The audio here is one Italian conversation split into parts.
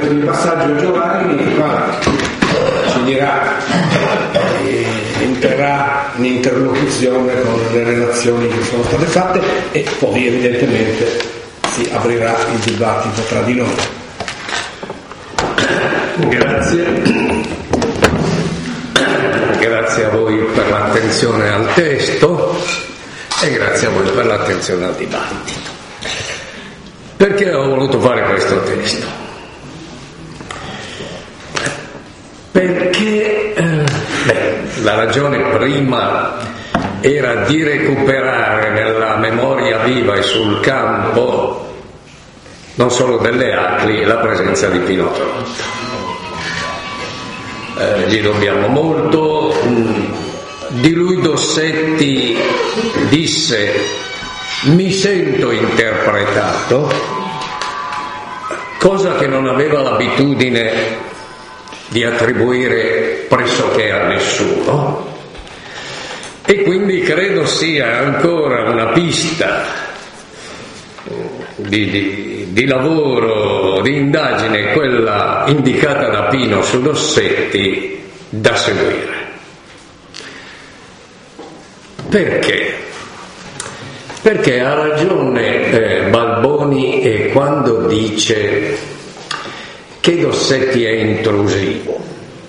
il passaggio a Giovanni, qua ci dirà, entrerà in interlocuzione con le relazioni che sono state fatte e poi evidentemente si aprirà il dibattito tra di noi. Grazie a voi per l'attenzione al testo e grazie a voi per l'attenzione al dibattito. Perché ho voluto fare questo testo? Perché la ragione prima era di recuperare nella memoria viva e sul campo non solo delle Acli la presenza di Pino Trotto. Gli dobbiamo molto. Di lui Dossetti disse: mi sento interpretato, cosa che non aveva l'abitudine di attribuire pressoché a nessuno, e quindi credo sia ancora una pista di lavoro, di indagine, quella indicata da Pino su Dossetti, da seguire. Perché? Perché ha ragione Balboni quando dice che Dossetti è intrusivo.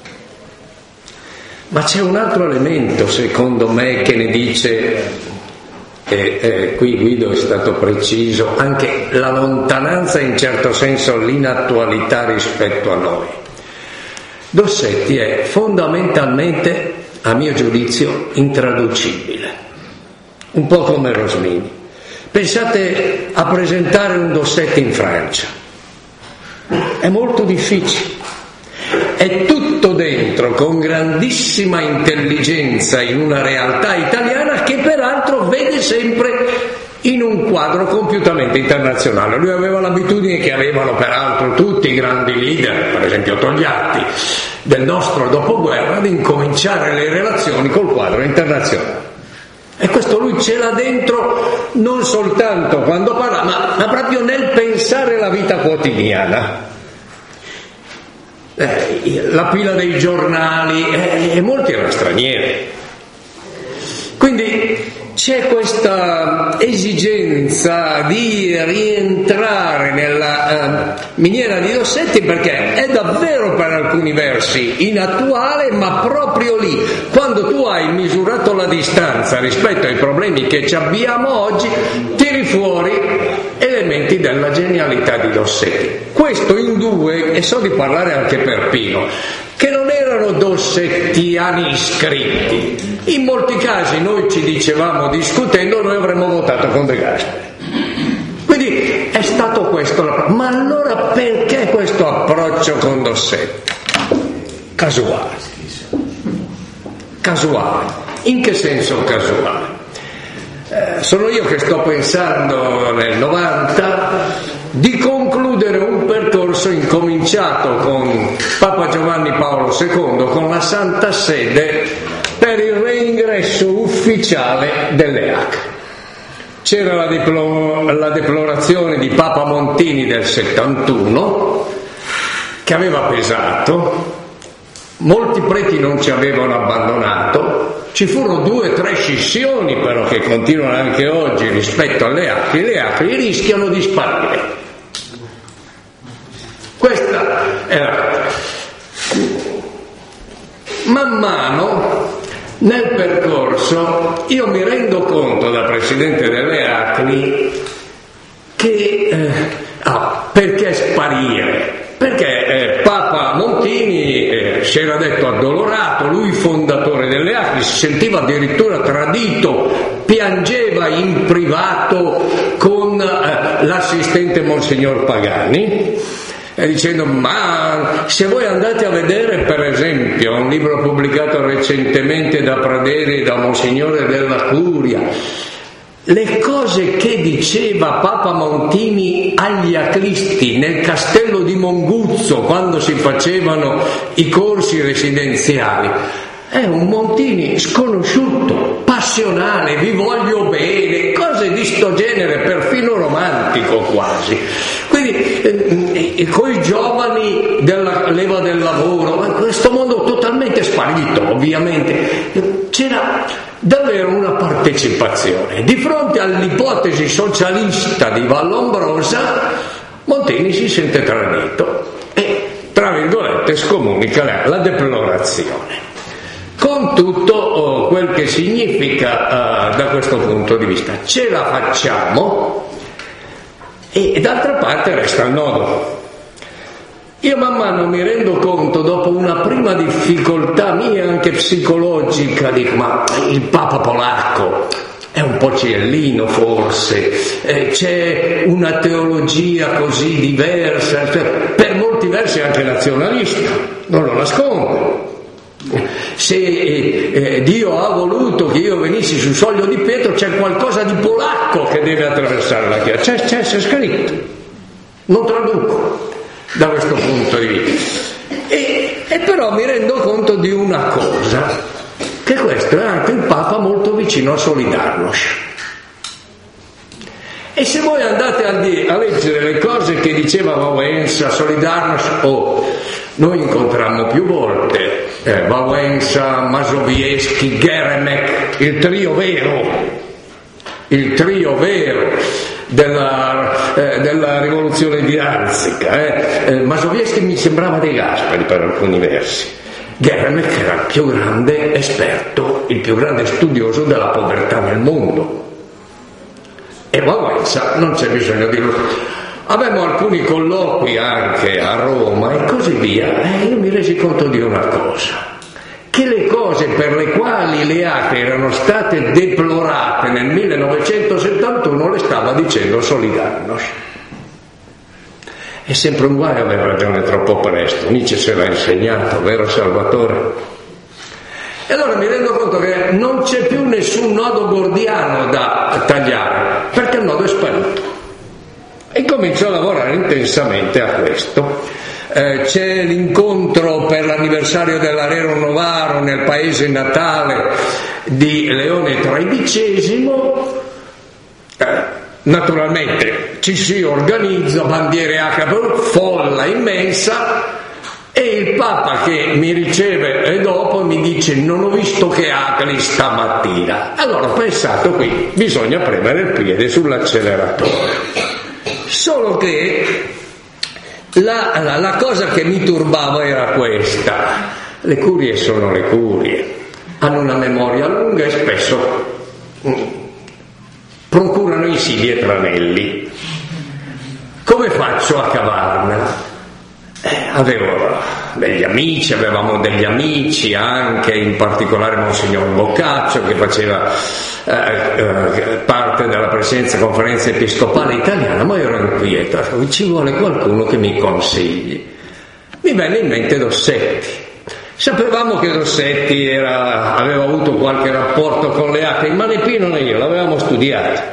Ma c'è un altro elemento, secondo me, che ne dice, qui Guido è stato preciso, anche la lontananza, in certo senso l'inattualità rispetto a noi. Dossetti è fondamentalmente, a mio giudizio, intraducibile, un po' come Rosmini. Pensate a presentare un Dossetti in Francia, è molto difficile, è tutto dentro con grandissima intelligenza in una realtà italiana che peraltro vede sempre in un quadro compiutamente internazionale. Lui aveva l'abitudine che avevano peraltro tutti i grandi leader, per esempio Togliatti, del nostro dopoguerra, di incominciare le relazioni col quadro internazionale. E questo lui ce l'ha dentro non soltanto quando parla, ma proprio nel pensare la vita quotidiana. La pila dei giornali, e molti erano stranieri. Quindi c'è questa esigenza di rientrare nella miniera di Dossetti, perché è davvero per alcuni versi inattuale, ma proprio lì, quando tu hai misurato la distanza rispetto ai problemi che ci abbiamo oggi, tiri fuori elementi della genialità di Dossetti. Questo in due, e so di parlare anche per Pino, che non erano dossettiani iscritti. In molti casi noi ci dicevamo, discutendo, noi avremmo votato con De Gasperi. Quindi è stato questo. Ma allora perché questo approccio con Dossetti? Casuale. Casuale. In che senso casuale? Sono io che sto pensando nel 90 di concludere un percorso incominciato con Papa Giovanni Paolo II, con la Santa Sede, per il reingresso ufficiale delle Acli. C'era la deplorazione di Papa Montini del 71, che aveva pesato, molti preti non ci avevano abbandonato, ci furono 2 o 3 scissioni però che continuano anche oggi rispetto alle Acli. Le Acli rischiano di sparire. Questa era. Man mano nel percorso io mi rendo conto, da presidente delle Acli, che perché sparire? Perché Papa Montini si era detto addolorato, lui fondatore delle Acli, si sentiva addirittura tradito, piangeva in privato con l'assistente Monsignor Pagani, dicendo: ma se voi andate a vedere per esempio un libro pubblicato recentemente da Praderi, da Monsignore della Curia, le cose che diceva Papa Montini agli aclisti nel castello di Monguzzo quando si facevano i corsi residenziali, è un Montini sconosciuto, passionale, vi voglio bene, cose di sto genere, perfino romantico quasi. Quindi quindi con i giovani della leva del lavoro, questo mondo totalmente sparito, ovviamente. C'era davvero una partecipazione. Di fronte all'ipotesi socialista di Vallombrosa, Montini si sente tradito e, tra virgolette, scomunica la deplorazione, con tutto quel che significa da questo punto di vista. Ce la facciamo e d'altra parte resta il nodo. Io man mano mi rendo conto, dopo una prima difficoltà mia anche psicologica, dico: ma il Papa polacco è un po' ciellino forse, c'è una teologia così diversa, cioè, per molti versi anche nazionalista, non lo nascondo. Se Dio ha voluto che io venissi sul soglio di Pietro, c'è qualcosa di polacco che deve attraversare la Chiesa, c'è scritto, non traduco da questo punto di vista. E però mi rendo conto di una cosa, che questo è anche il Papa molto vicino a Solidarnosc. E se voi andate a leggere le cose che diceva Wałęsa, Solidarnosc, noi incontrammo più volte Wałęsa, Mazowiecki, Geremek, il trio vero della rivoluzione di Danzica. Mazowiecki mi sembrava De Gasperi per alcuni versi. Geremek era il più grande esperto, il più grande studioso della povertà nel mondo. E Wałęsa non c'è bisogno di dirlo. Avevamo alcuni colloqui anche a Roma e così via, e io mi resi conto di una cosa, che le cose per le quali le Acri erano state deplorate nel 1971 le stava dicendo Solidarnosc. È sempre un guaio aver ragione troppo presto, Nietzsche se l'ha insegnato, vero Salvatore? E allora mi rendo conto che non c'è più nessun nodo gordiano da tagliare, perché il nodo è sparito. E comincio a lavorare intensamente a questo. C'è l'incontro per l'anniversario dell'Arero Novaro nel paese natale di Leone XIII. Naturalmente ci si organizza, bandiere Acri, folla immensa, e il Papa che mi riceve dopo mi dice: non ho visto che Acri stamattina. Allora ho pensato, qui bisogna premere il piede sull'acceleratore. Solo che la cosa che mi turbava era questa: le curie sono le curie, hanno una memoria lunga e spesso procurano insidie e tranelli. Come faccio a cavarmela? Avevamo degli amici anche, in particolare Monsignor Boccaccio, che faceva parte della presidenza Conferenza Episcopale Italiana, ma io ero inquieto, ci vuole qualcuno che mi consigli. Mi venne in mente Dossetti. Sapevamo che Dossetti aveva avuto qualche rapporto con le Acri, ma né Pino né io l'avevamo studiato.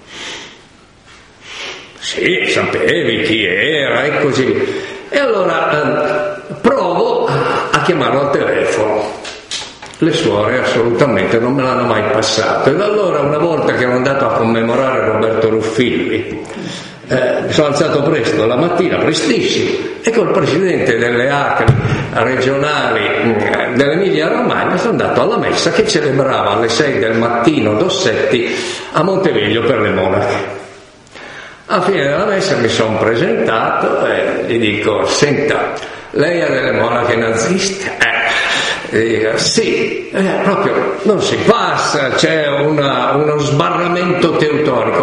Sì, sapevi chi era e così via. E allora provo a chiamarlo al telefono. Le suore assolutamente non me l'hanno mai passato. Ed allora, una volta che ero andato a commemorare Roberto Ruffilli, mi sono alzato presto la mattina, prestissimo, e col presidente delle Acri regionali dell'Emilia Romagna sono andato alla messa che celebrava alle 6 del mattino Dossetti a Monteveglio per le monache. Alla fine della messa mi sono presentato e gli dico: senta, lei ha delle monache naziste? Dico, sì, proprio non si passa, c'è uno sbarramento teutonico.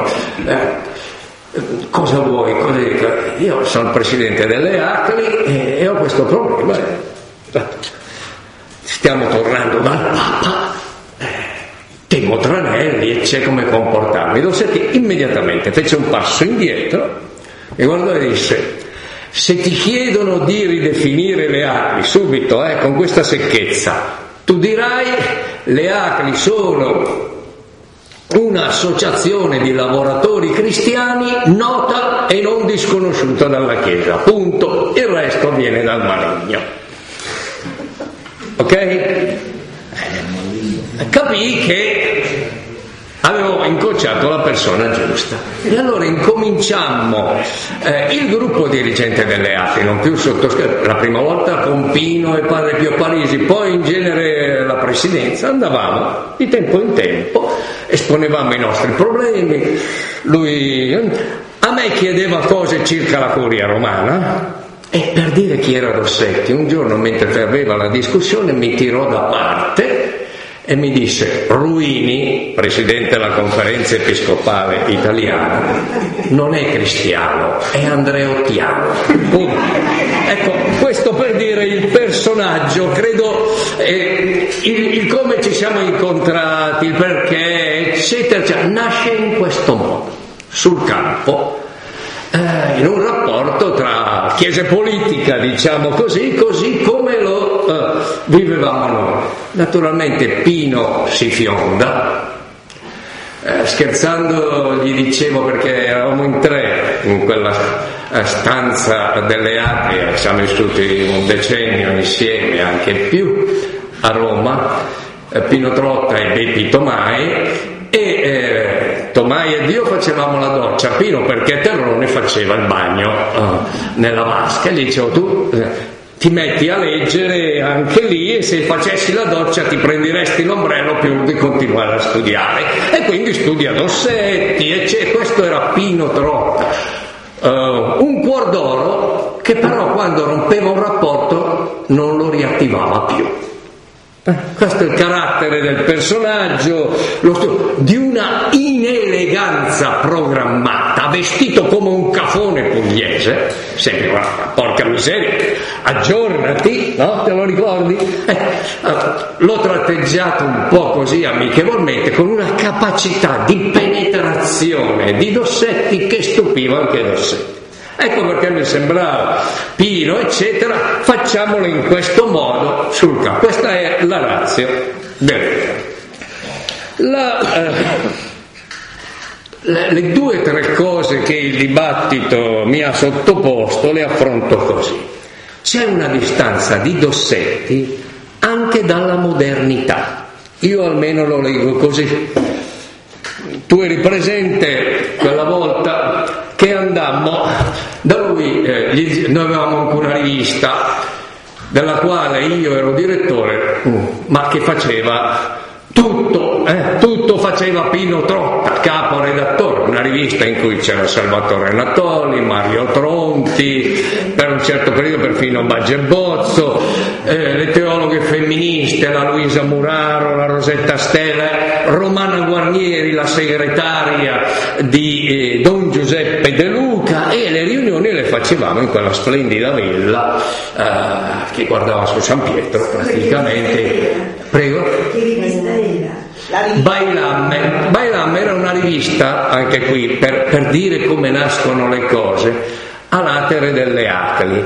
Cosa vuoi? Cosa dico? Io sono il presidente delle Acri e ho questo problema. Stiamo tornando dal Papa, temo tranelli e c'è come comportarmi. Dossetti immediatamente fece un passo indietro e guardò e disse: se ti chiedono di ridefinire le Acri subito, con questa secchezza, tu dirai: le Acri sono un'associazione di lavoratori cristiani nota e non disconosciuta dalla Chiesa, punto. Il resto viene dal maligno. Ok? Capii che avevo incrociato la persona giusta. E allora incominciammo il gruppo dirigente delle ATI, non più sottoscritto, la prima volta con Pino e padre Pio Parisi, poi in genere la presidenza, andavamo di tempo in tempo, esponevamo i nostri problemi, lui a me chiedeva cose circa la curia romana. E per dire chi era Dossetti, un giorno mentre aveva la discussione mi tirò da parte e mi disse: Ruini, presidente della conferenza episcopale italiana, non è cristiano, è andreottiano. Ecco, questo per dire il personaggio, credo, il come ci siamo incontrati, il perché, eccetera, cioè, nasce in questo modo, sul campo, in un rapporto tra chiesa e politica, diciamo così come lo vivevamo noi. Naturalmente Pino si fionda, scherzando gli dicevo, perché eravamo in tre in quella stanza delle Atrie, siamo vissuti un decennio insieme, anche più, a Roma, Pino Trotta e Bepi Tomai, e Tomai ed io facevamo la doccia, Pino perché Terrone faceva il bagno nella vasca, e gli dicevo: tu ti metti a leggere anche lì, e se facessi la doccia ti prenderesti l'ombrello più di continuare a studiare. E quindi studia Dossetti, e questo era Pino Trotta, un cuor d'oro che però quando rompeva un rapporto non lo riattivava più. Questo è il carattere del personaggio, di una ineleganza programmata, vestito come un cafone pugliese, sempre, porca miseria, aggiornati, no? Te lo ricordi? L'ho tratteggiato un po' così amichevolmente, con una capacità di penetrazione di Dossetti che stupiva anche Dossetti. Ecco perché mi sembrava, Pino eccetera, facciamolo in questo modo sul campo. Questa è la ratio le 2 o 3 cose che il dibattito mi ha sottoposto le affronto così. C'è una distanza di Dossetti anche dalla modernità, io almeno lo leggo così. Tu eri presente quella volta che andammo da lui, noi avevamo anche una rivista della quale io ero direttore, ma che faceva tutto faceva Pino Trotta, capo redattore, una rivista in cui c'era Salvatore Natoli, Mario Tronti, per un certo periodo perfino Baggio Bozzo, le teologhe femministe, la Luisa Muraro, la Rosetta Stella, Romana Guarnieri, la segretaria di Don Giuseppe De Luca, e le riunioni le facevamo in quella splendida villa che guardava su San Pietro praticamente. Prego? Che rivista era? Bailamme era una rivista, anche qui per dire come nascono le cose, a latere delle Acli.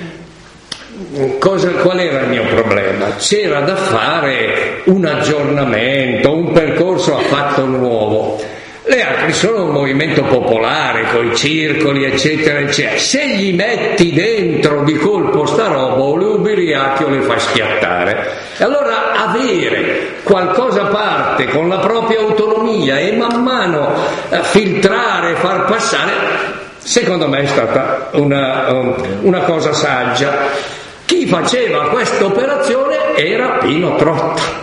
Qual era il mio problema? C'era da fare un aggiornamento, un percorso affatto nuovo. Le Acli sono un movimento popolare con i circoli eccetera eccetera. Se gli metti dentro di colpo sta roba, o le ubiriachi o le fai schiattare. E allora avere qualcosa a parte con la propria autonomia e man mano filtrare, far passare, secondo me è stata una cosa saggia. Chi faceva questa operazione era Pino Trotta.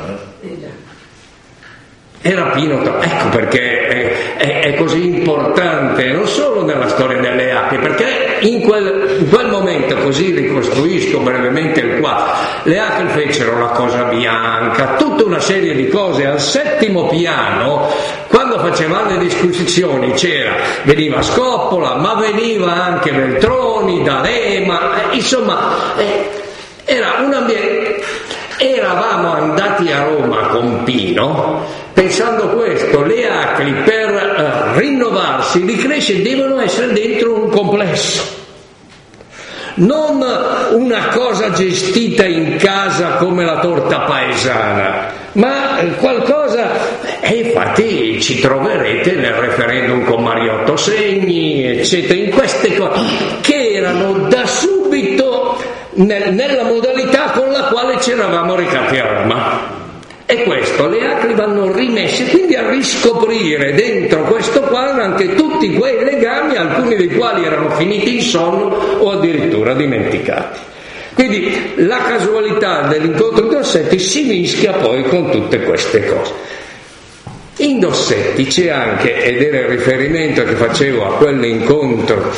Ecco perché è così importante, non solo nella storia delle Acli, perché in quel momento, così ricostruisco brevemente il quadro, le Acli fecero la Cosa Bianca, tutta una serie di cose. Al 7° piano, quando facevamo le disquisizioni, veniva Scoppola, ma veniva anche Veltroni, D'Alema, insomma era un ambiente. Eravamo andati a Roma con Pino pensando questo: le Acli per rinnovarsi, ricrescere, devono essere dentro un complesso, non una cosa gestita in casa come la torta paesana, ma qualcosa. E infatti ci troverete nel referendum con Mariotto Segni eccetera, in queste cose che erano da subito nella modalità con la quale ci eravamo recati a Roma. E questo, le acri vanno rimesse, quindi a riscoprire dentro questo quadro anche tutti quei legami, alcuni dei quali erano finiti in sonno o addirittura dimenticati. Quindi la casualità dell'incontro di Dossetti si mischia poi con tutte queste cose. In Dossetti c'è anche, ed era il riferimento che facevo a quell'incontro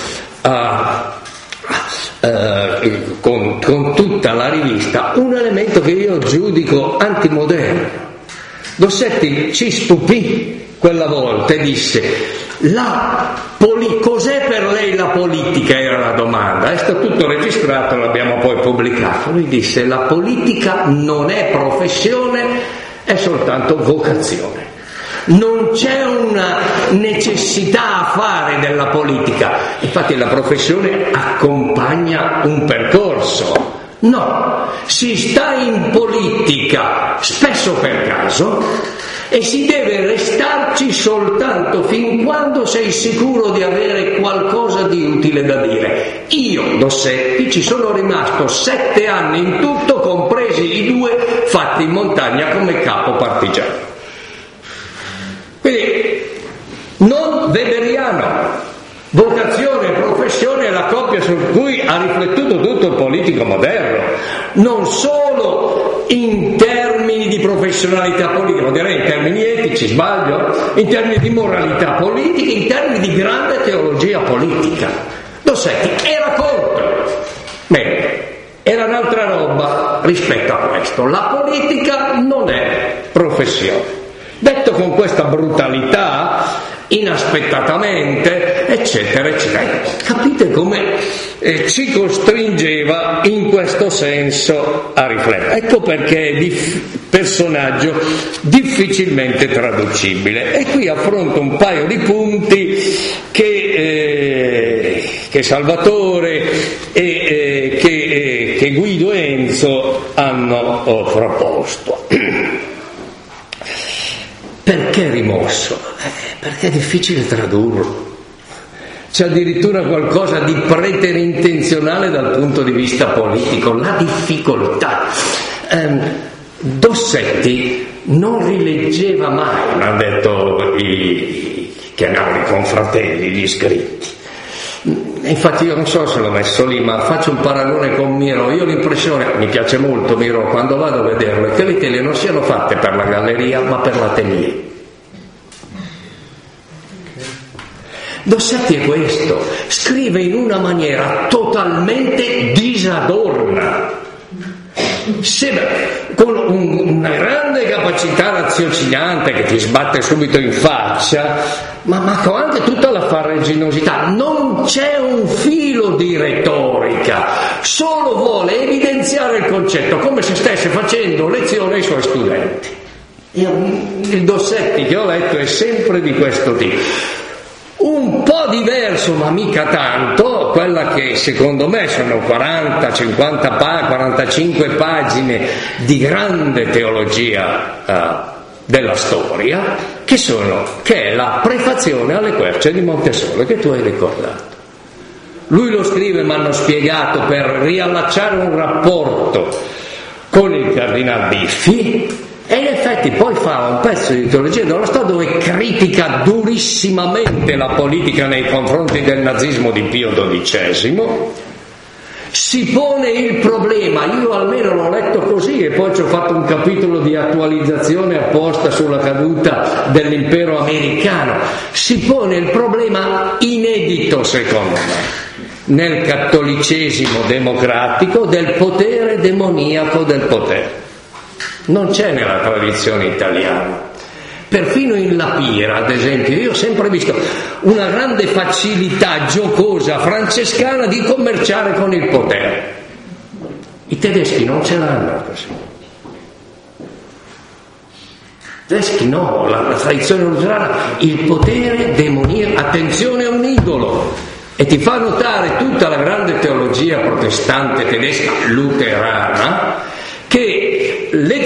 con tutta la rivista, un elemento che io giudico antimoderno. Dossetti ci stupì quella volta e disse: cos'è per lei la politica? Era la domanda, è stato tutto registrato, l'abbiamo poi pubblicato. Lui disse: la politica non è professione, è soltanto vocazione. Non c'è una necessità a fare della politica, infatti la professione accompagna un percorso. No, si sta in politica spesso per caso e si deve restarci soltanto fin quando sei sicuro di avere qualcosa di utile da dire. Io, Dossetti, ci sono rimasto 7 anni in tutto, compresi i 2 fatti in montagna come capo partigiano. Quindi non weberiano, vocazione e professione è la coppia su cui ha riflettuto tutto il politico moderno, non solo in termini di professionalità politica, ma direi in termini etici, sbaglio, in termini di moralità politica, in termini di grande teologia politica. Dossetti era corto, bene, era un'altra roba rispetto a questo. La politica non è professione. Detto con questa brutalità, inaspettatamente, eccetera, eccetera. Capite come ci costringeva in questo senso a riflettere. Ecco perché è personaggio difficilmente traducibile. E qui affronto un paio di punti che Salvatore e che Guido e Enzo hanno proposto. Perché rimosso? Perché è difficile tradurlo. C'è addirittura qualcosa di preterintenzionale dal punto di vista politico, la difficoltà. Dossetti non rileggeva mai, mi hanno detto i chiamavano i confratelli, gli scritti. Infatti io non so se l'ho messo lì, ma faccio un paragone con Miro. Io ho l'impressione, mi piace molto Miro, quando vado a vederlo, che le tele non siano fatte per la galleria ma per l'atelier. Dossetti è questo, scrive in una maniera totalmente disadorna, con una grande capacità raziocinante che ti sbatte subito in faccia, ma con anche tutta la farraginosità. Non c'è un filo di retorica, solo vuole evidenziare il concetto, come se stesse facendo lezione ai suoi studenti. Il Dossetti che ho letto è sempre di questo tipo. Un po' diverso, ma mica tanto, quella che secondo me sono 40, 50, 45 pagine di grande teologia della storia, che è la prefazione alle Querce di Montesole, che tu hai ricordato. Lui lo scrive, mi hanno spiegato, per riallacciare un rapporto con il Cardinal Biffi, e in effetti poi fa un pezzo di teologia dello Stato dove critica durissimamente la politica nei confronti del nazismo di Pio XII, si pone il problema, io almeno l'ho letto così e poi ci ho fatto un capitolo di attualizzazione apposta sulla caduta dell'impero americano, si pone il problema inedito secondo me nel cattolicesimo democratico del potere demoniaco del potere. Non c'è nella tradizione italiana. Perfino in La Pira, ad esempio, io ho sempre visto una grande facilità giocosa francescana di commerciare con il potere. I tedeschi non ce l'hanno così. I tedeschi no, la tradizione luterana, il potere demoniaco, attenzione a un idolo. E ti fa notare tutta la grande teologia protestante tedesca luterana che le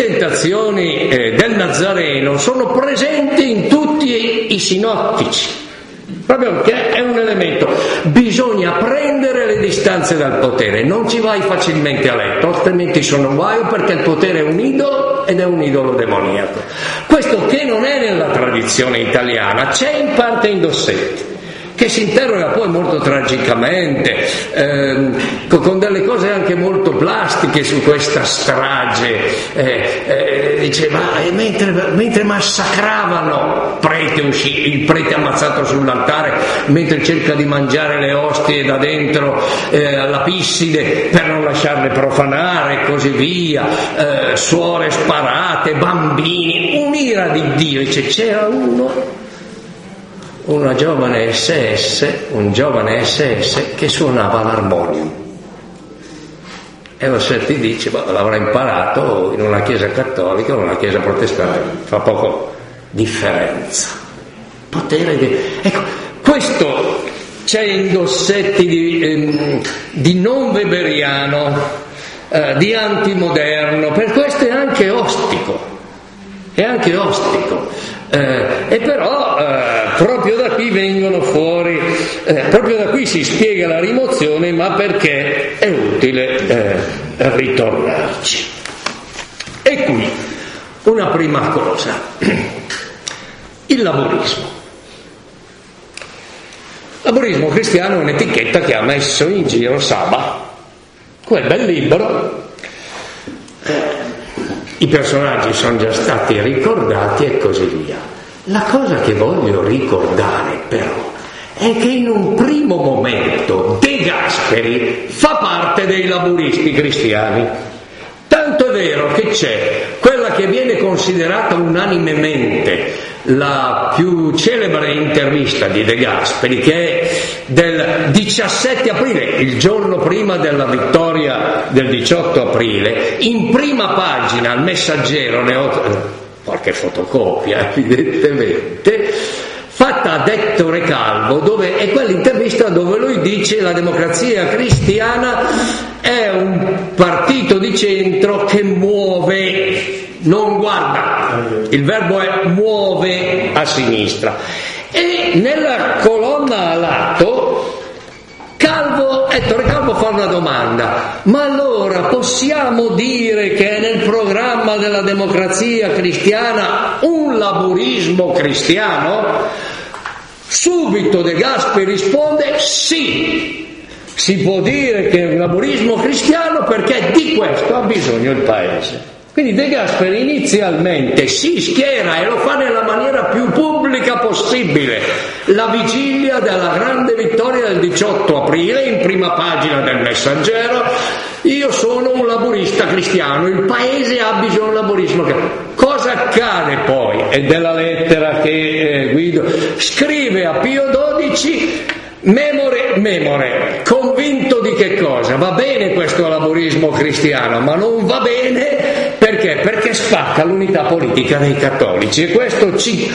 tentazioni del Nazareno sono presenti in tutti i sinottici, proprio perché è un elemento. Bisogna prendere le distanze dal potere, non ci vai facilmente a letto, altrimenti sono guai, perché il potere è un idolo ed è un idolo demoniaco. Questo che non è nella tradizione italiana, c'è in parte in Dossetti, che si interroga poi molto tragicamente, con delle cose anche molto plastiche su questa strage. Dice, ma mentre massacravano il prete ammazzato sull'altare, mentre cerca di mangiare le ostie da dentro alla pisside per non lasciarle profanare e così via, suore sparate, bambini, un'ira di Dio. Dice, c'era un giovane SS che suonava l'armonium, e Rossetti dice, l'avrà imparato in una chiesa cattolica o in una chiesa protestante, fa poco differenza. Ecco, questo c'è in Dossetti di non weberiano, di antimoderno, per questo è anche ostico. E però proprio da qui vengono fuori, proprio da qui si spiega la rimozione, ma perché è utile ritornarci. E qui una prima cosa, il laburismo. Laburismo cristiano è un'etichetta che ha messo in giro Saba, quel bel libro. I personaggi sono già stati ricordati e così via. La cosa che voglio ricordare però è che in un primo momento De Gasperi fa parte dei laburisti cristiani. Tanto è vero che c'è quella che viene considerata unanimemente la più celebre intervista di De Gasperi, che è del 17 aprile, il giorno prima della vittoria del 18 aprile, in prima pagina al Messaggero, ne ho qualche fotocopia evidentemente, fatta a Ettore Calvo, dove è quell'intervista dove lui dice la Democrazia Cristiana è un partito di centro che muove, non guarda, il verbo è muove a sinistra. E nella colonna a lato Ettore Calvo fa una domanda: ma allora possiamo dire che è nel programma della Democrazia Cristiana un laburismo cristiano? Subito De Gasperi risponde sì, si può dire che è un laburismo cristiano perché di questo ha bisogno il Paese. Quindi De Gasperi inizialmente si schiera, e lo fa nella maniera più pubblica possibile, la vigilia della grande vittoria del 18 aprile, in prima pagina del Messaggero: io sono un laburista cristiano, il Paese ha bisogno di laburismo. Cosa accade poi? È della lettera che Guido scrive a Pio XII, memore, convinto di che cosa? Va bene questo laburismo cristiano, ma non va bene perché spacca l'unità politica dei cattolici, e questo ci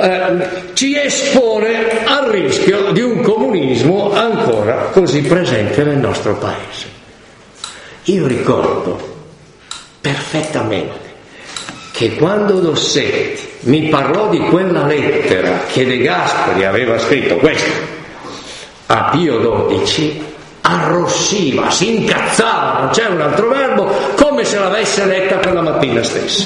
espone al rischio di un comunismo ancora così presente nel nostro Paese. Io ricordo perfettamente che quando Dossetti mi parlò di quella lettera che De Gasperi aveva scritto, questa, a Pio XII, arrossiva, si incazzava, non c'è un altro verbo, come se l'avesse letta quella mattina stessa.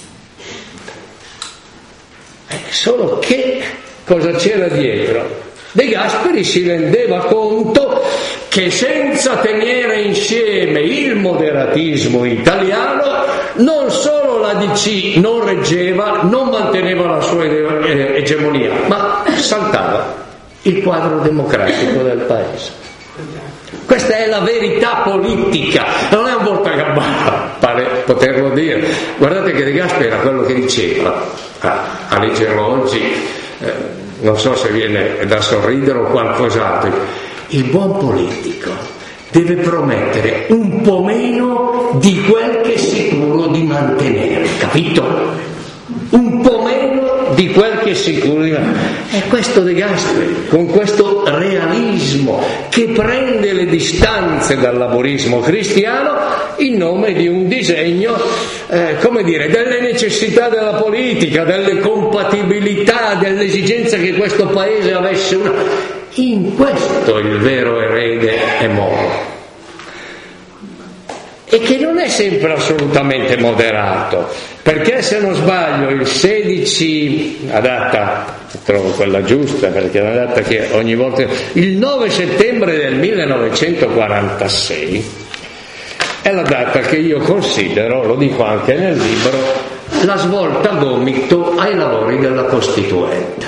Solo che cosa c'era dietro? De Gasperi si rendeva conto che senza tenere insieme il moderatismo italiano, non solo la DC non reggeva, non manteneva la sua egemonia, ma saltava il quadro democratico del Paese. Questa è la verità politica, non è un voltagabbana, pare poterlo dire. Guardate che De Gasperi era quello che diceva, a leggerlo oggi, non so se viene da sorridere o qualcos'altro: il buon politico deve promettere un po' meno di quel che è sicuro di mantenere, capito? Un po' meno di quel che è sicuro di è questo De Gasperi, con questo realismo che prende le distanze dal laborismo cristiano in nome di un disegno, delle necessità della politica, delle compatibilità, dell'esigenza che questo paese avesse una... In questo il vero erede è Moro, e che non è sempre assolutamente moderato, perché se non sbaglio il 16, la data, trovo quella giusta perché è una data che ogni volta, il 9 settembre del 1946 è la data che io considero, lo dico anche nel libro, la svolta gomito ai lavori della Costituente.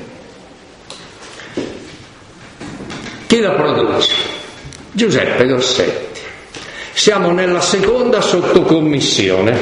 Chi la produce? Giuseppe Dossetti. Siamo nella seconda sottocommissione.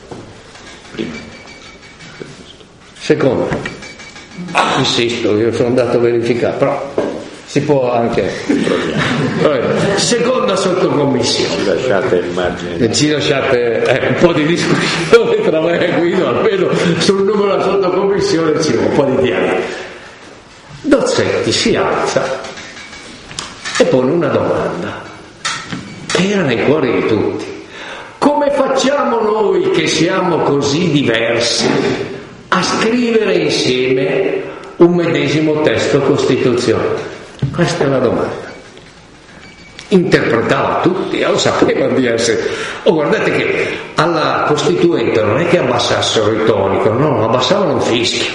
Seconda. Insisto, io sono andato a verificare, però si può anche... Seconda sottocommissione. Lasciate il margine. Ci lasciate un po' di discussione tra me e Guido, almeno sul numero della sottocommissione ci vuole un po' di dialogo. Dossetti si alza e pone una domanda che era nei cuori di tutti: come facciamo noi che siamo così diversi a scrivere insieme un medesimo testo costituzionale? Questa è la domanda. Interpretava tutti, lo sapevano di essere. Guardate che alla Costituente non è che abbassassero il tonico, no, abbassavano un fischio.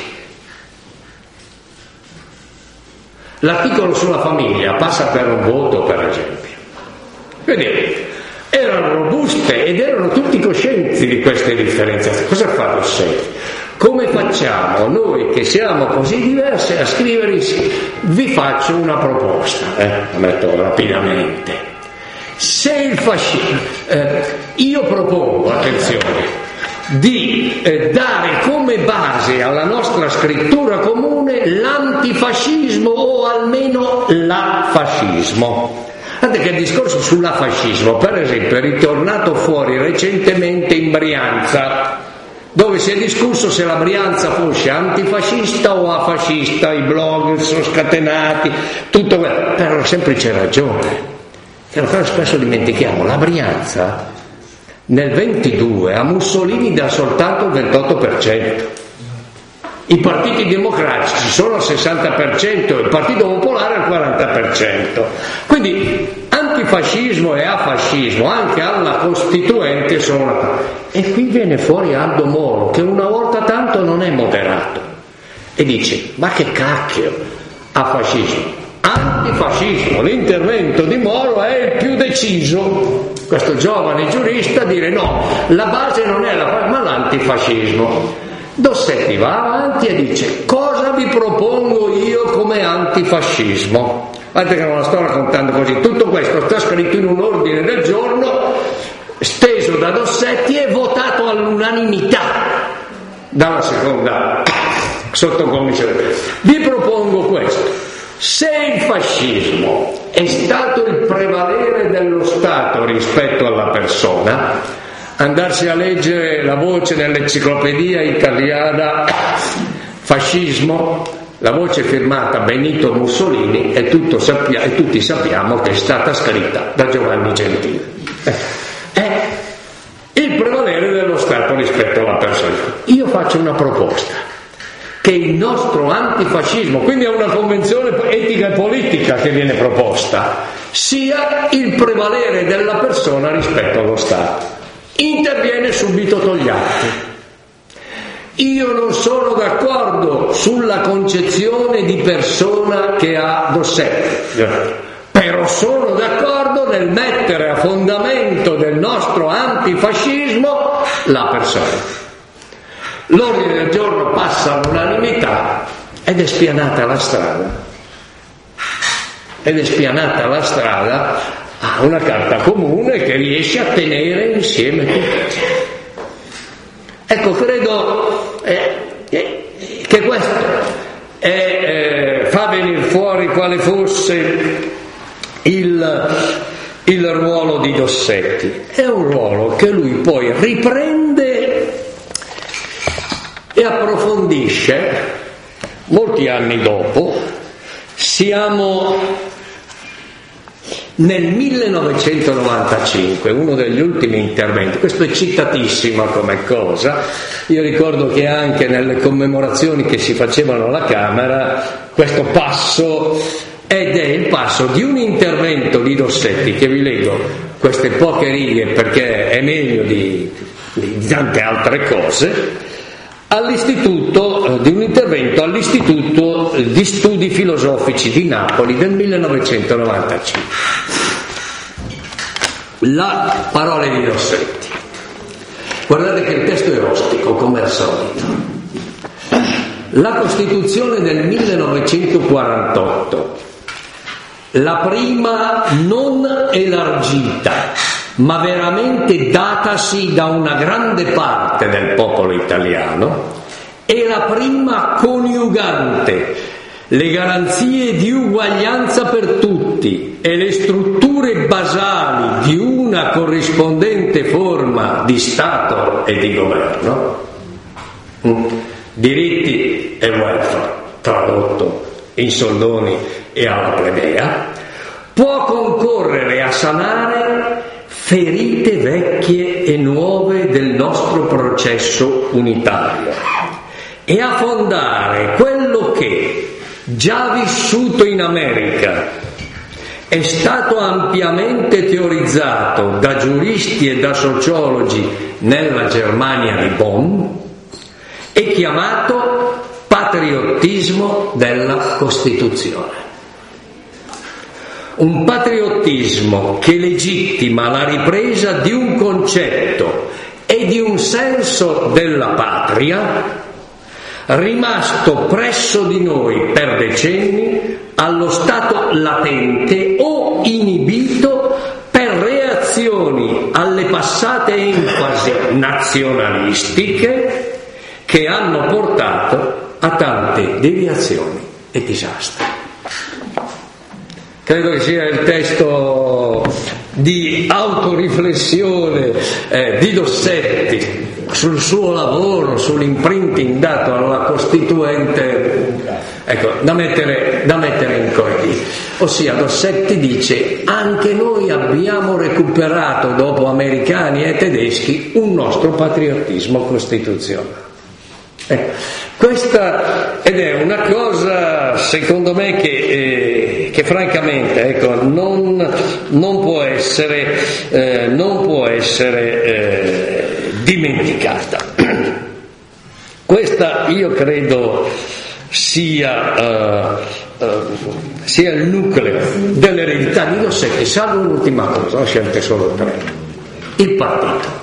L'articolo sulla famiglia passa per un voto, per esempio. Vedete, erano robuste ed erano tutti coscienti di queste differenze. Cosa fa Dossetti? Come facciamo noi che siamo così diversi a scrivere insieme? Vi faccio una proposta, la metto rapidamente. Se il fascismo, io propongo, attenzione, di dare come base alla nostra scrittura comune l'antifascismo o almeno l'afascismo. Guardate che il discorso sull'afascismo, per esempio, è ritornato fuori recentemente in Brianza, dove si è discusso se la Brianza fosse antifascista o afascista. I blog sono scatenati, tutto quello, per una semplice ragione, che lo spesso dimentichiamo: la Brianza nel 22 a Mussolini dà soltanto il 28%, i partiti democratici sono al 60%, il Partito Popolare al 40%. Quindi antifascismo e afascismo anche alla Costituente sono una cosa. E qui viene fuori Aldo Moro, che una volta tanto non è moderato, e dice: ma che cacchio, afascismo, antifascismo. L'intervento di Moro è il più deciso, questo giovane giurista, a dire no, la base non è ma l'antifascismo. Dossetti va avanti e dice: cosa vi propongo io come antifascismo? Guardate che non la sto raccontando così, tutto questo sta scritto in un ordine del giorno steso da Dossetti e votato all'unanimità dalla seconda sottocommissione. Vi propongo questo: se il fascismo è stato il prevalere dello Stato rispetto alla persona, andarsi a leggere la voce nell'enciclopedia italiana fascismo, la voce firmata Benito Mussolini, e tutti sappiamo che è stata scritta da Giovanni Gentile. È il prevalere dello Stato rispetto alla persona. Io faccio una proposta: che il nostro antifascismo, quindi è una convenzione etica e politica che viene proposta, sia il prevalere della persona rispetto allo Stato. Interviene subito Togliatti: io non sono d'accordo sulla concezione di persona che ha Dossetti, però sono d'accordo nel mettere a fondamento del nostro antifascismo la persona. L'ordine del giorno passa all'unanimità ed è spianata la strada a una carta comune che riesce a tenere insieme tutti. Ecco, credo che questo fa venire fuori quale fosse il ruolo di Dossetti. È un ruolo che lui poi riprende e approfondisce molti anni dopo, siamo nel 1995, uno degli ultimi interventi. Questo è citatissima come cosa. Io ricordo che anche nelle commemorazioni che si facevano alla Camera questo passo, ed è il passo di un intervento di Dossetti, che vi leggo queste poche righe perché è meglio di tante altre cose, di un intervento all'Istituto di Studi Filosofici di Napoli del 1995. La parole di Dossetti. Guardate che il testo è ostico, come al solito. La Costituzione del 1948, la prima non elargita, ma veramente datasi da una grande parte del popolo italiano, è la prima coniugante le garanzie di uguaglianza per tutti e le strutture basali di una corrispondente forma di Stato e di governo, diritti e welfare, tradotto in soldoni e alla plebea, può concorrere a sanare ferite vecchie e nuove del nostro processo unitario e a fondare quello che, già vissuto in America, è stato ampiamente teorizzato da giuristi e da sociologi nella Germania di Bonn e chiamato patriottismo della Costituzione. Un patriottismo che legittima la ripresa di un concetto e di un senso della patria rimasto presso di noi per decenni allo stato latente o inibito per reazioni alle passate enfasi nazionalistiche che hanno portato a tante deviazioni e disastri. Credo che sia il testo di autoriflessione di Dossetti sul suo lavoro, sull'imprinting dato alla Costituente, ecco, da mettere in cortile. Ossia, Dossetti dice: anche noi abbiamo recuperato, dopo americani e tedeschi, un nostro patriottismo costituzionale. Questa ed è una cosa, secondo me, che francamente non può essere dimenticata. Questa io credo sia il nucleo dell'eredità di Dossetti, salvo un'ultima cosa, ho scelte solo 3. Il partito.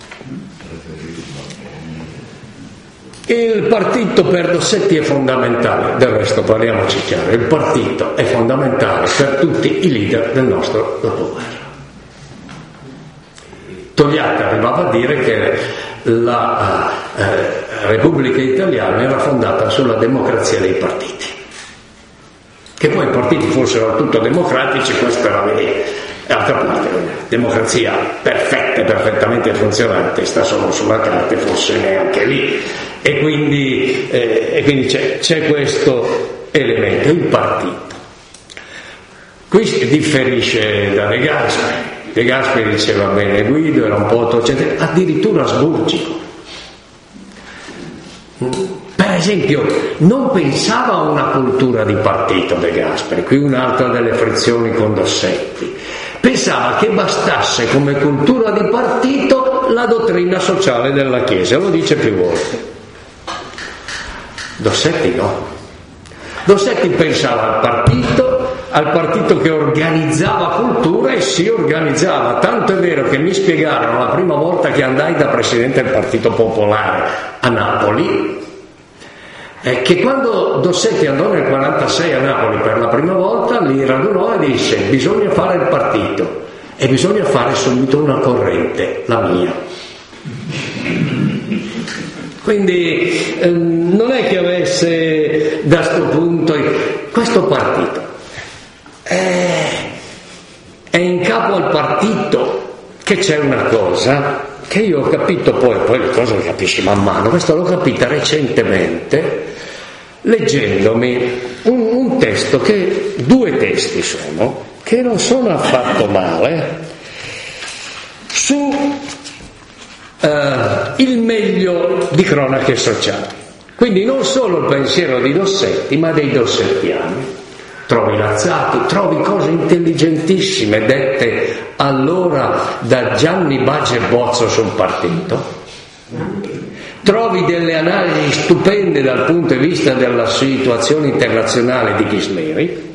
Il partito per Dossetti è fondamentale, del resto parliamoci chiaro, il partito è fondamentale per tutti i leader del nostro dopoguerra. Togliatti arrivava a dire che la Repubblica Italiana era fondata sulla democrazia dei partiti. Che poi i partiti fossero tutto democratici, questo era vedere. D'altra parte, democrazia perfetta e perfettamente funzionante sta solo sulla carta e forse neanche lì. E quindi c'è questo elemento, il partito. Qui differisce da De Gasperi. De Gasperi diceva bene Guido, era un po' autocentrico, addirittura asburgico. Per esempio, non pensava a una cultura di partito De Gasperi, qui un'altra delle frizioni con Dossetti. Pensava che bastasse come cultura di partito la dottrina sociale della Chiesa, lo dice più volte. Dossetti no. Dossetti pensava al partito che organizzava cultura e si organizzava, tanto è vero che mi spiegarono la prima volta che andai da presidente del Partito Popolare a Napoli, che quando Dossetti andò nel 1946 a Napoli per la prima volta, li radunò e disse: bisogna fare il partito e bisogna fare subito una corrente, la mia. Quindi non è che avesse da sto punto questo partito è in capo al partito che c'è una cosa che io ho capito poi le cose le capisci man mano, questo l'ho capita recentemente leggendomi un testo due testi sono, che non sono affatto male, su il meglio di Cronache Sociali. Quindi non solo il pensiero di Dossetti, ma dei dossettiani. Trovi Lazzati, trovi cose intelligentissime dette allora da Gianni Baget Bozzo sul partito. Trovi delle analisi stupende dal punto di vista della situazione internazionale di Ghisleri.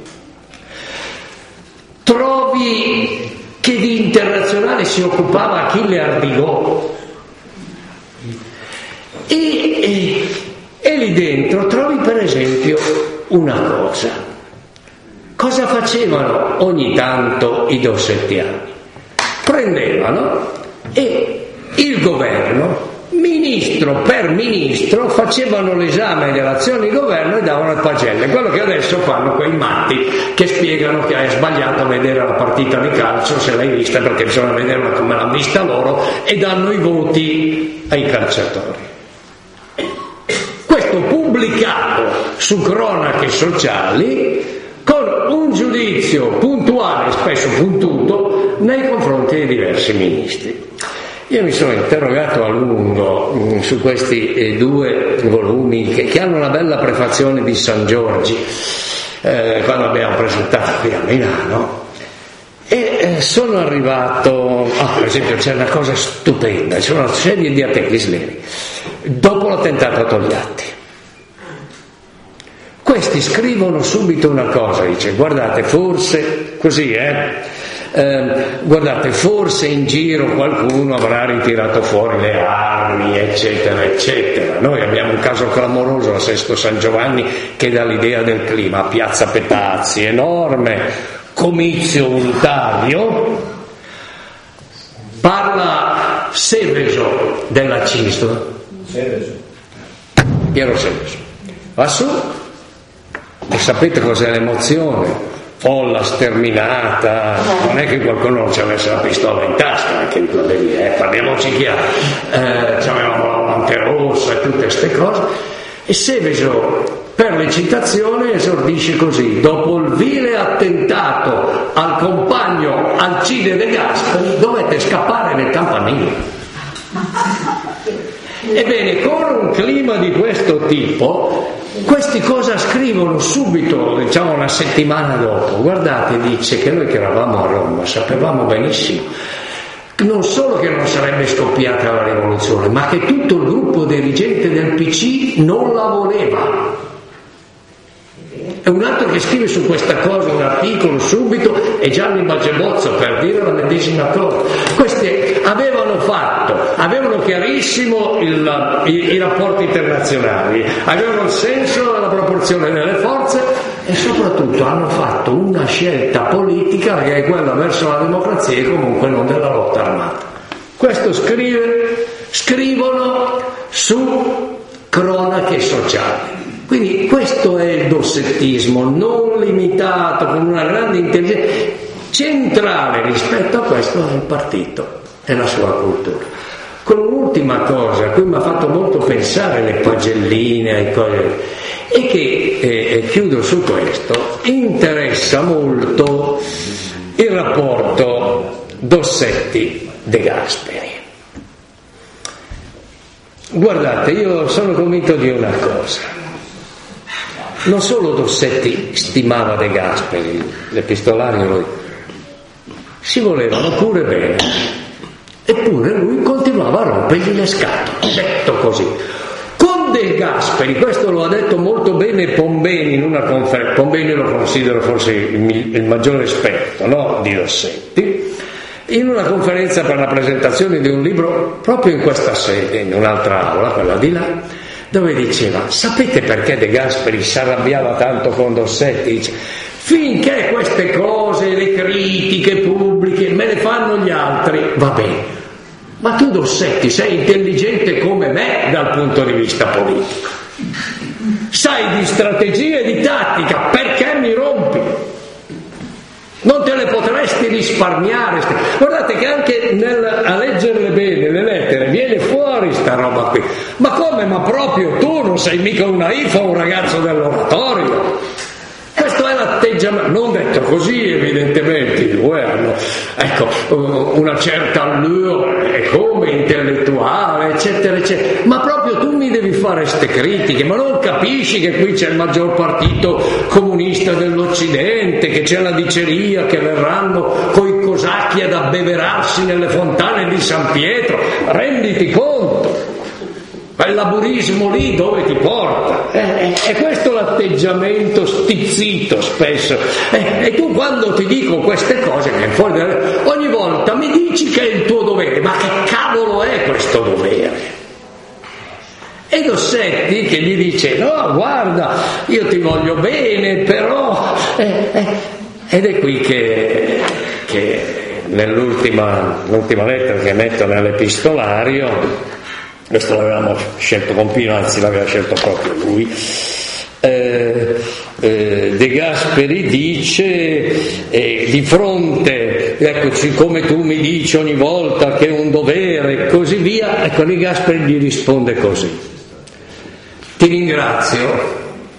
Trovi che di internazionale si occupava Achille Ardigò. E lì dentro trovi per esempio una cosa. Cosa facevano ogni tanto i dossettiani? Prendevano e il governo, ministro per ministro, facevano l'esame dell'azione di governo e davano le pagelle. Quello che adesso fanno quei matti che spiegano che è sbagliato vedere la partita di calcio, se l'hai vista, perché bisogna vederla come l'hanno vista loro, e danno i voti ai calciatori. Questo pubblicato su Cronache Sociali con un giudizio puntuale, spesso puntuto, nei confronti dei diversi ministri. Io mi sono interrogato a lungo su questi due volumi che hanno una bella prefazione di San Giorgi, quando abbiamo presentato qui a Milano, e sono arrivato, per esempio c'è una cosa stupenda, c'è una serie di Ghisleri dopo l'attentato a Togliatti. Questi scrivono subito una cosa, dice: guardate, forse così, guardate, forse in giro qualcuno avrà ritirato fuori le armi, eccetera, eccetera. Noi abbiamo un caso clamoroso a Sesto San Giovanni che dà l'idea del clima, Piazza Petazzi, enorme comizio unitario. Parla Seveso della CISL, Piero Seveso, va su. E sapete cos'è l'emozione? Folla sterminata, non è che qualcuno non ci avesse la pistola in tasca, anche di quelle lì, parliamoci chiaro, c'avevamo la Monterossa e tutte queste cose. E Seveso, per l'eccitazione, esordisce così: dopo il vile attentato al compagno Alcide De Gasperi dovete scappare nel campanile. Ebbene, con un clima di questo tipo, questi cosa scrivono subito, diciamo una settimana dopo? Guardate, dice, che noi che eravamo a Roma sapevamo benissimo non solo che non sarebbe scoppiata la rivoluzione, ma che tutto il gruppo dirigente del PC non la voleva. È un altro che scrive su questa cosa un articolo subito, e Gianni Baget Bozzo, per dire la medesima cosa. Questi avevano chiarissimo i rapporti internazionali, avevano il senso della proporzione delle forze e soprattutto hanno fatto una scelta politica che è quella verso la democrazia e comunque non della lotta armata. Questo scrivono su Cronache Sociali. Quindi questo è il dossettismo, non limitato, con una grande intelligenza. Centrale rispetto a questo è il partito e la sua cultura. Con un'ultima cosa a cui mi ha fatto molto pensare le pagelline e che chiudo su questo, interessa molto il rapporto Dossetti-De Gasperi. Guardate, io sono convinto di una cosa: non solo Dossetti stimava De Gasperi, l'epistolario lui, si volevano pure bene, eppure lui continuava a rompergli le scatole, detto così. Con De Gasperi, questo lo ha detto molto bene Pombeni in una conferenza. Pombeni lo considero forse il maggiore esperto, no, di Dossetti, in una conferenza per la presentazione di un libro proprio in questa sede, in un'altra aula, quella di là, dove diceva: sapete perché De Gasperi si arrabbiava tanto con Dossetti? Dice: finché queste cose, le critiche pubbliche me le fanno gli altri, va bene, ma tu Dossetti sei intelligente come me dal punto di vista politico, sai di strategia e di tattica, perché mi rompi? Non te le potresti risparmiare? Guardate che anche a leggerle bene le lettere viene fuori sta roba qui. Ma come? Ma proprio tu non sei mica una IFA o un ragazzo dell'oratorio? Questo è l'atteggiamento, non detto così evidentemente, i due hanno una certa allure come intellettuale, eccetera, eccetera, ma proprio tu mi devi fare ste critiche, ma non capisci che qui c'è il maggior partito comunista dell'Occidente, che c'è la diceria, che verranno coi cosacchi ad abbeverarsi nelle fontane di San Pietro, renditi conto. Quel laburismo lì dove ti porta? È questo l'atteggiamento stizzito spesso. E tu quando ti dico queste cose, ogni volta mi dici che è il tuo dovere, ma che cavolo è questo dovere? E Dossetti che gli dice, no guarda, io ti voglio bene, però... Ed è qui che nell'ultima lettera che metto nell'epistolario, questo l'avevamo scelto con Pino, anzi l'aveva scelto proprio lui, De Gasperi dice di fronte, eccoci, come tu mi dici ogni volta che è un dovere e così via, ecco, De Gasperi gli risponde così: ti ringrazio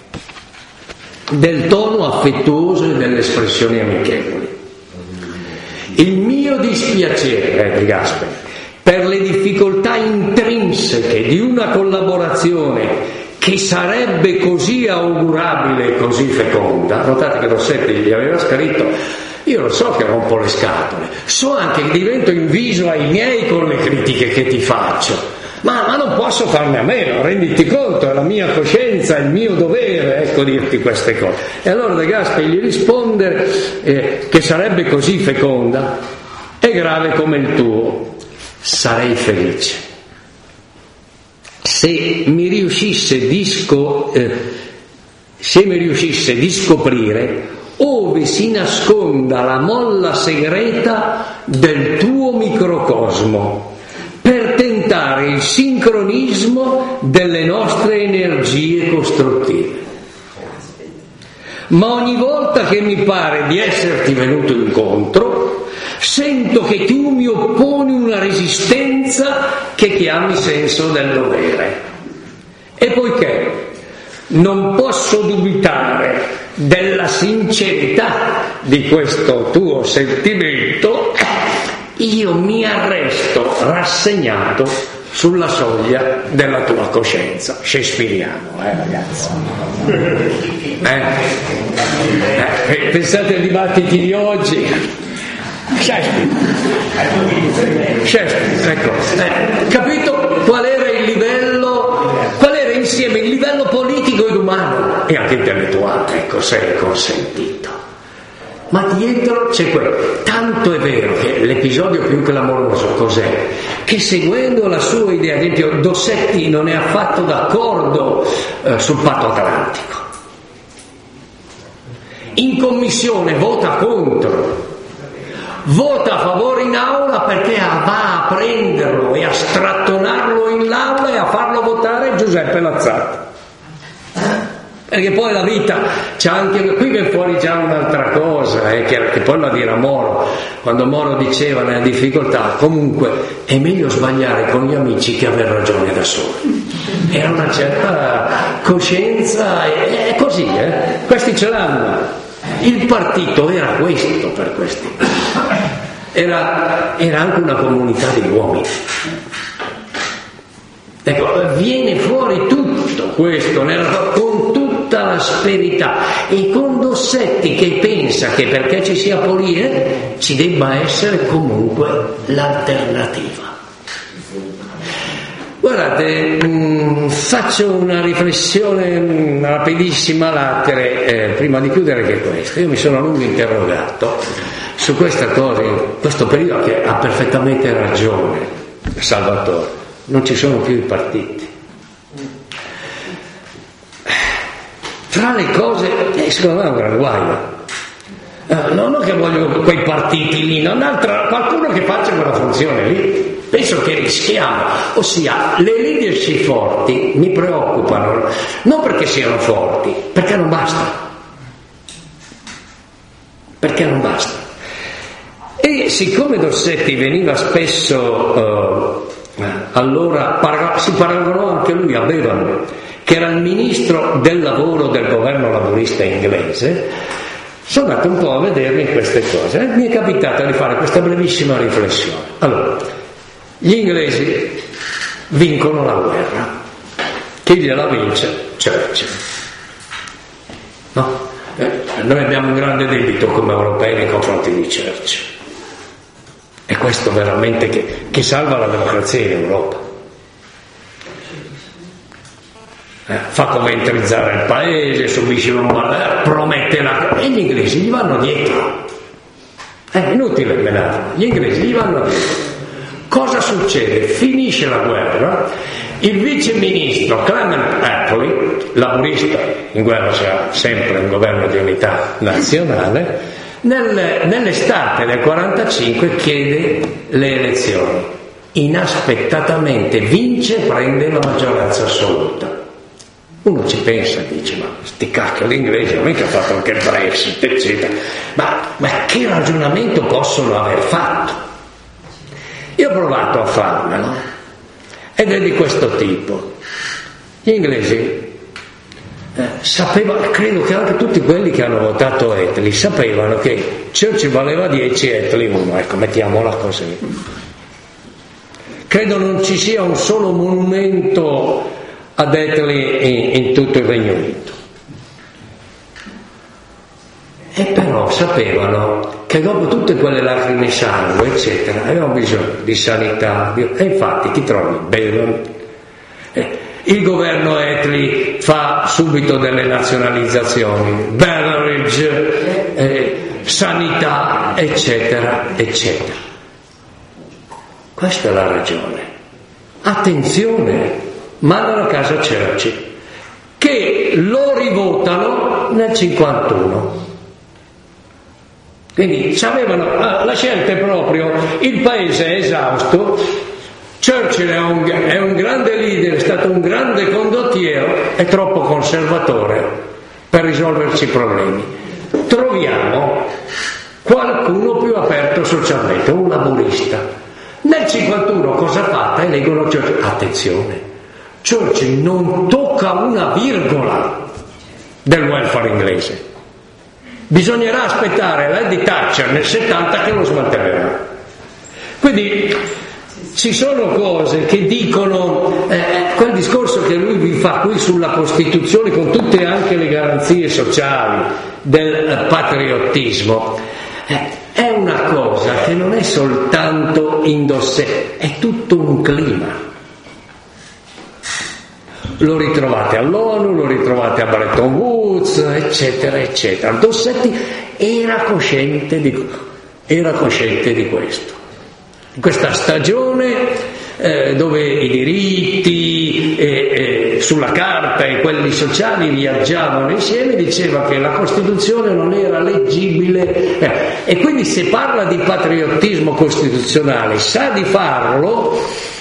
del tono affettuoso e delle espressioni amichevoli. Il mio dispiacere, De Gasperi, per le difficoltà intrinseche di una collaborazione che sarebbe così augurabile e così feconda. Notate che Dossetti gli aveva scritto: io lo so che rompo le scatole, so anche che divento inviso ai miei con le critiche che ti faccio, ma non posso farne a meno, renditi conto, è la mia coscienza, è il mio dovere, dirti queste cose. E allora De Gasperi gli risponde che sarebbe così feconda, è grave come il tuo. Sarei felice se mi riuscisse di scoprire ove si nasconda la molla segreta del tuo microcosmo, per tentare il sincronismo delle nostre energie costruttive. Ma ogni volta che mi pare di esserti venuto incontro, sento che tu mi opponi una resistenza che chiami senso del dovere. E poiché non posso dubitare della sincerità di questo tuo sentimento, io mi arresto rassegnato sulla soglia della tua coscienza. Shakespeariano, ragazzi. Pensate ai dibattiti di oggi. Shakespeare, ecco. Capito qual era il livello, qual era insieme il livello politico ed umano e anche intellettuale, ecco, se è consentito. Ma dietro c'è quello. Tanto è vero che l'episodio più clamoroso cos'è? Che seguendo la sua idea, ad esempio Dossetti non è affatto d'accordo sul patto atlantico. In commissione vota contro, vota a favore in aula perché va a prenderlo e a strattonarlo in l'aula e a farlo votare Giuseppe Lazzati. Perché poi la vita c'è anche qui, viene fuori già un'altra cosa, che poi la dirà Moro, quando Moro diceva nella difficoltà: comunque è meglio sbagliare con gli amici che aver ragione da soli. Era una certa coscienza, è così, questi ce l'hanno. Il partito era questo per questi, era anche una comunità di uomini. Ecco, viene fuori tutto questo con tutta l'asperità, e con Dossetti che pensa che perché ci sia Apollinaire ci debba essere comunque l'alternativa. Guardate, faccio una riflessione rapidissima latere prima di chiudere, che è questa. Io mi sono a lungo interrogato su questa cosa, in questo periodo, che ha perfettamente ragione Salvatore. Non ci sono più i partiti. Tra le cose, secondo me è un gran guaio. Non che voglio quei partiti lì, qualcuno che faccia quella funzione lì. Penso che rischiamo, ossia le leadership forti mi preoccupano, non perché siano forti, perché non basta. Perché non basta. E siccome Dossetti veniva spesso allora si paragonò anche lui a Bevan, che era il ministro del lavoro del governo laburista inglese. Sono andato un po' a vedermi queste cose e mi è capitato di fare questa brevissima riflessione. Allora, gli inglesi vincono la guerra. Chi gliela vince? Churchill. No? Noi abbiamo un grande debito come europei nei confronti di Churchill. È questo veramente che salva la democrazia in Europa. Fa comentrizzare il paese, subisce un male, promette e gli inglesi gli vanno dietro. È inutile menarlo, gli inglesi gli vanno dietro. Cosa succede? Finisce la guerra, il vice ministro Clement Attlee, laburista, in guerra c'era sempre un governo di unità nazionale, nell'estate del 45 chiede le elezioni, inaspettatamente vince, prende la maggioranza assoluta. Uno ci pensa e dice, ma sti cacchio, l'inglese non mica ha fatto anche il Brexit, eccetera. Ma che ragionamento possono aver fatto? Io ho provato a farmelo, ed è di questo tipo. Gli inglesi sapevano, credo che anche tutti quelli che hanno votato Attlee sapevano che Churchill valeva 10 e Attlee 1, ecco, mettiamola così. Credo non ci sia un solo monumento ad Attlee in tutto il Regno Unito. E però sapevano che dopo tutte quelle lacrime di sangue, eccetera, avevano bisogno di sanità, e infatti ti trovi Bevan. Il governo Attlee fa subito delle nazionalizzazioni, beverage, sanità, eccetera, eccetera. Questa è la ragione. Attenzione! Mandano a casa Churchill, che lo rivotano nel 51. Quindi avevano la scelta è proprio, il paese è esausto, Churchill è un grande leader, è stato un grande condottiero, è troppo conservatore per risolverci i problemi. Troviamo qualcuno più aperto socialmente, un laburista. Nel 51 cosa fatta? Eleggono Churchill. Attenzione! Churchill non tocca una virgola del welfare inglese. Bisognerà aspettare Lady Thatcher nel 70 che lo smantellerà. Quindi ci sono cose che dicono quel discorso che lui vi fa qui sulla Costituzione, con tutte anche le garanzie sociali del patriottismo, è una cosa che non è soltanto in dossier, è tutto un clima. Lo ritrovate all'ONU, lo ritrovate a Bretton Woods, eccetera, eccetera. Dossetti era cosciente di questo. In questa stagione dove i diritti sulla carta e quelli sociali viaggiavano insieme, diceva che la Costituzione non era leggibile, e quindi se parla di patriottismo costituzionale sa di farlo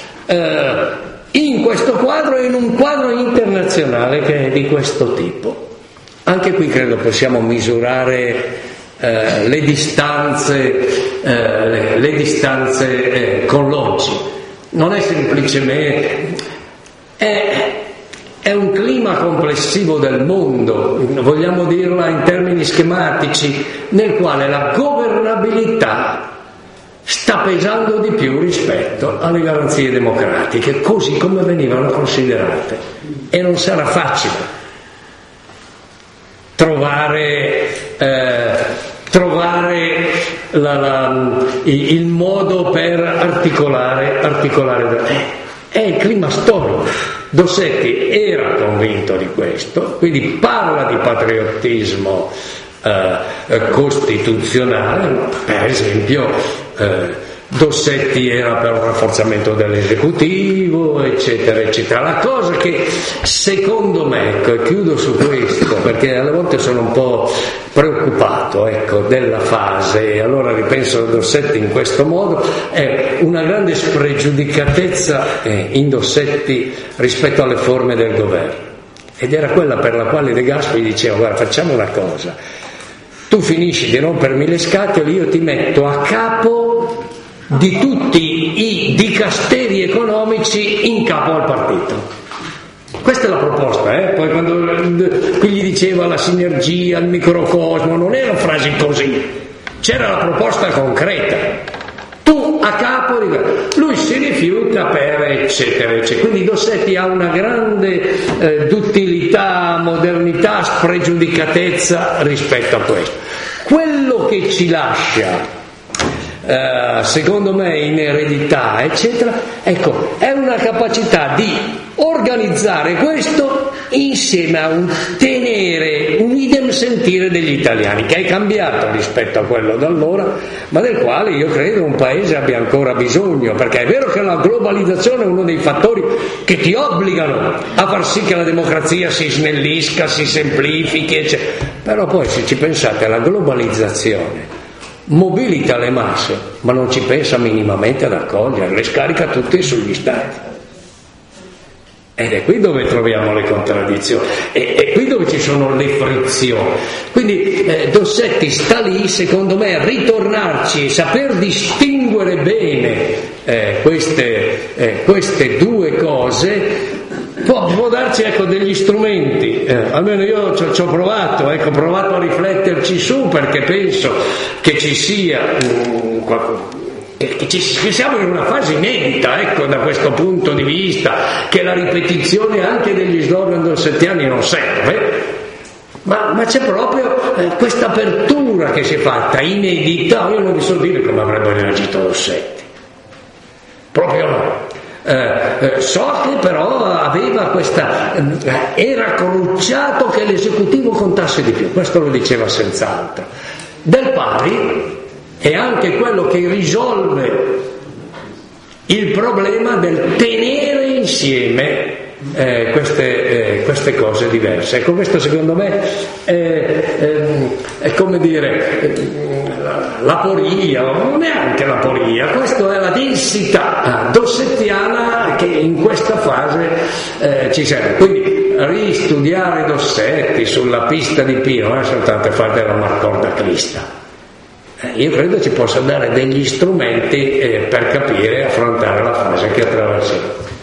in questo quadro e in un quadro internazionale che è di questo tipo. Anche qui credo possiamo misurare le distanze con l'oggi. Non è semplicemente è un clima complessivo del mondo, vogliamo dirla in termini schematici, nel quale la governabilità sta pesando di più rispetto alle garanzie democratiche, così come venivano considerate. E non sarà facile trovare il modo per articolare. È il clima storico. Dossetti era convinto di questo, quindi parla di patriottismo costituzionale. Per esempio Dossetti era per un rafforzamento dell'esecutivo, eccetera, eccetera. La cosa che secondo me, ecco, e chiudo su questo perché alle volte sono un po' preoccupato, ecco, della fase, e allora ripenso a Dossetti in questo modo, è una grande spregiudicatezza in Dossetti rispetto alle forme del governo, ed era quella per la quale De Gasperi diceva: guarda, facciamo una cosa, tu finisci di rompermi le scatole, io ti metto a capo di tutti i dicasteri economici in capo al partito. Questa è la proposta, Poi quando qui gli diceva la sinergia, il microcosmo, non erano frasi così, c'era la proposta concreta. Tu a capo, lui si rifiuta per eccetera, eccetera. Quindi Dossetti ha una grande duttilità, modernità, spregiudicatezza rispetto a questo. Quello che ci lascia, secondo me, in eredità, eccetera, ecco, è una capacità di organizzare questo insieme a un tenere un idem sentire degli italiani, che è cambiato rispetto a quello d'allora, ma del quale io credo un paese abbia ancora bisogno, perché è vero che la globalizzazione è uno dei fattori che ti obbligano a far sì che la democrazia si snellisca, si semplifichi, eccetera. Però poi, se ci pensate, la globalizzazione mobilita le masse, ma non ci pensa minimamente ad accogliere, le scarica tutte sugli stati. Ed è qui dove troviamo le contraddizioni, è qui dove ci sono le frizioni. Quindi Dossetti sta lì, secondo me, a ritornarci e saper distinguere bene queste due cose può darci, ecco, degli strumenti. Almeno io ci ho provato, ho provato a rifletterci su, perché penso che ci sia che siamo in una fase inedita, ecco, da questo punto di vista, che la ripetizione anche degli slogan dossettiani non serve, ma c'è proprio questa apertura che si è fatta, inedita. Io non vi so dire come avrebbe reagito Dossetti, proprio no. So che però aveva era crucciato che l'esecutivo contasse di più, questo lo diceva senz'altro. Del pari è anche quello che risolve il problema del tenere insieme queste cose diverse. Ecco, questo secondo me è come dire l'aporia, non è anche l'aporia, questo è la densità dossettiana che in questa fase ci serve. Quindi ristudiare Dossetti sulla pista di Pio non è soltanto fare della marcorda crista. Io credo ci possa dare degli strumenti per capire e affrontare la fase che attraversiamo.